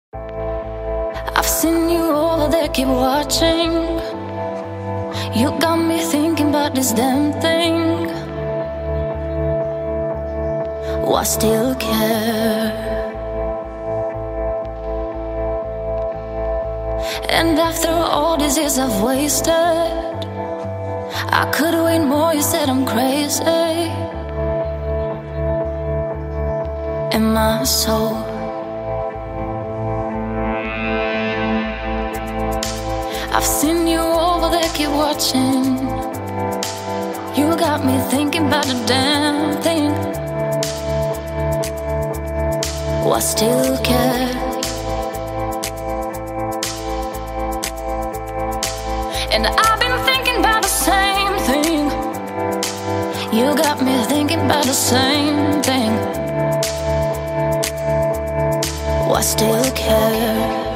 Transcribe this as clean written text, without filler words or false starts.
I've seen you over there, keep watching. You got me thinking about this damn thing. Why still care? And after all these years I've wasted, I could wait more, you said I'm crazy. Am I so? I've seen you over there, keep watching. You got me thinking about the damn thing. Why still care? And I've been thinking about the same thing. You got me thinking about the same thing. Why still care?